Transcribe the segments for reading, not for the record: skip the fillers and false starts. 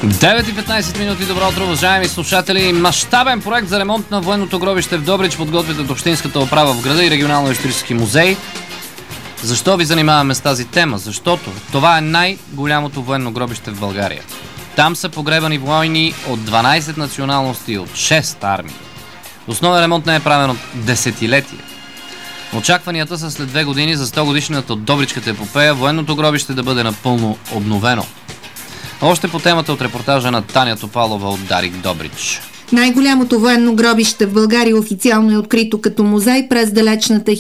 9:15 минути. Добро утро, уважаеми слушатели. Мащабен проект за ремонт на военното гробище в Добрич подготвят от Общинската управа в града и Регионално-исторически музей. Защо ви занимаваме с тази тема? Защото това е най-голямото военно гробище в България. Там са погребани войни от 12 националности и от 6 армии. Основен ремонт не е правен от десетилетия. Очакванията са след 2 години за 100 годишнината от Добричката епопея военното гробище да бъде напълно обновено. Още по темата от репортажа на Таня Топалова от Дарик Добрич. Най-голямото военно гробище в България официално е открито като музей през далечната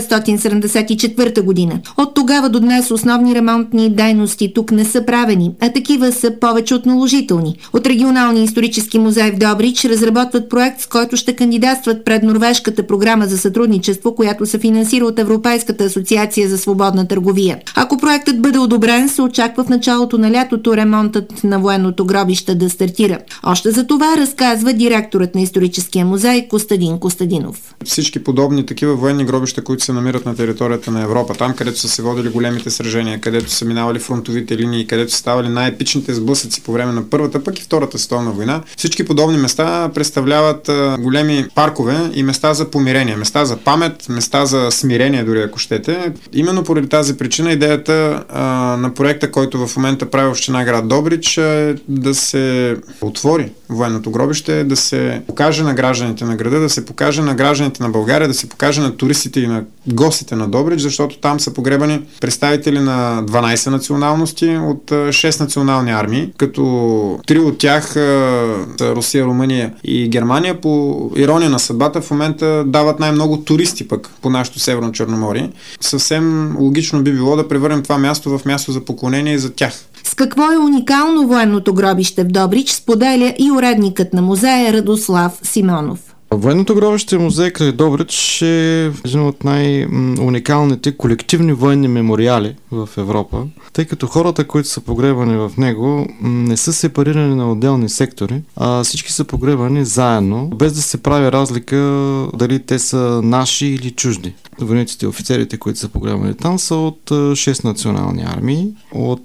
1974 година. От тогава до днес основни ремонтни дейности тук не са правени, а такива са повече от наложителни. От Регионалния исторически музей в Добрич разработват проект, с който ще кандидатстват пред Норвежката програма за сътрудничество, която се финансира от Европейската асоциация за свободна търговия. Ако проектът бъде одобрен, се очаква в началото на лятото ремонтът на военното гробище да стартира. Още за това разказва директорът на историческия музей Костадин Костадинов. Всички подобни такива военни гробища, които се намират на територията на Европа, там където са се водили големите сражения, където са минавали фронтовите линии, където са ставали най-епичните сблъсъци по време на Първата, пък и Втората световна война, всички подобни места представляват големи паркове и места за помирение, места за памет, места за смирение, дори ако щете. Именно поради тази причина идеята на проекта, който в момента прави община град Добрич, е да се отвори военното гробище, да се покаже на гражданите на града, да се покаже на гражданите на България, да се покаже на туристите и на гостите на Добрич, защото там са погребани представители на 12 националности от 6 национални армии, като 3 от тях са Русия, Румъния и Германия. По ирония на съдбата в момента дават най-много туристи пък по нашето Северно Черноморие. Съвсем логично би било да превърнем това място в място за поклонение за тях. С какво е уникално военното гробище в Добрич, споделя и уредникът на музея Радослав Симеонов. Военното гробище музей край Добрич е един от най-уникалните колективни военни мемориали в Европа, тъй като хората, които са погребани в него, не са сепарирани на отделни сектори, а всички са погребани заедно, без да се прави разлика дали те са наши или чужди. Войниците и офицерите, които са погребани там, са от 6 национални армии, от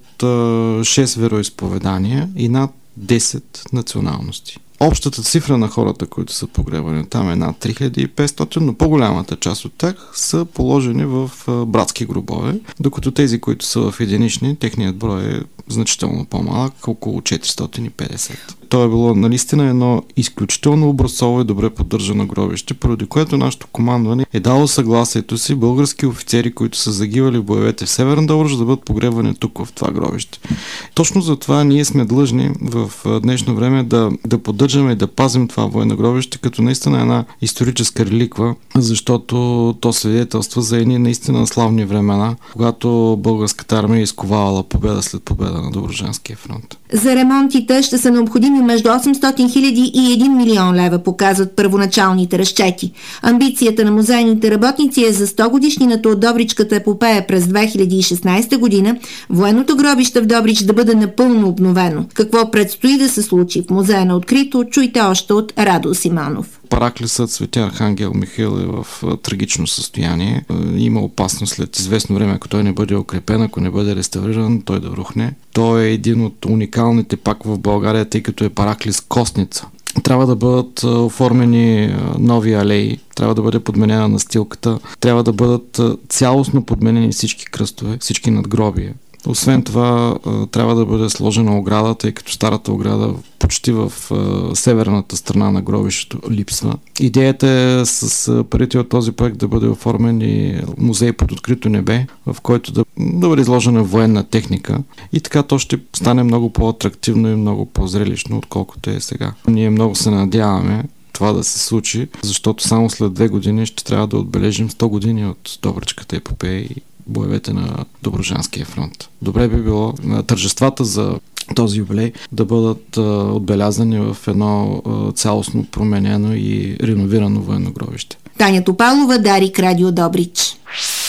6 вероизповедания и над 10 националности. Общата цифра на хората, които са погребани там е над 3500, но по-голямата част от тях са положени в братски гробове, докато тези, които са в единични, техният брой е значително по-малък, около 450. То е било наистина едно изключително образцово и добре поддържано гробище, поради което нашето командване е дало съгласието си български офицери, които са загивали в боевете в Северна Добрич, да бъдат погребани тук в това гробище. Точно за това ние сме длъжни в днешно време да поддържаме и да пазим това военно гробище като наистина една историческа реликва, защото то свидетелства за едни наистина славни времена, когато българската армия е изковавала победа след победа на Добруджанския фронт. За ремонтите ще са необходими между 800 хиляди и 1 милион лева, показват първоначалните разчети. Амбицията на музейните работници е за 100 годишнината от Добричката епопея през 2016 година военното гробище в Добрич да бъде напълно обновено. Какво предстои да се случи в музея на открито, чуйте още от Радо Симеонов. Параклисът Свети Архангел Михаил е в трагично състояние. Има опасност след известно време, ако той не бъде укрепен, ако не бъде реставриран, той да рухне. Той е един от уникалните пак в България, тъй като е параклис костница. Трябва да бъдат оформени нови алеи, трябва да бъде подменена настилката, трябва да бъдат цялостно подменени всички кръстове, всички надгробия. Освен това, трябва да бъде сложена ограда, тъй като старата ограда почти в северната страна на гробището липсва. Идеята е с парите от този проект да бъде оформен и музей под открито небе, в който да бъде изложена военна техника и така то ще стане много по-атрактивно и много по-зрелищно, отколкото е сега. Ние много се надяваме това да се случи, защото само след 2 години ще трябва да отбележим 100 години от Добричката епопея и боевете на Добруджанския фронт. Добре би било на тържествата за този юбилей да бъдат отбелязани в едно цялостно променено и реновирано военно гробище. Таня Топалова, Дарик, Радио Добрич.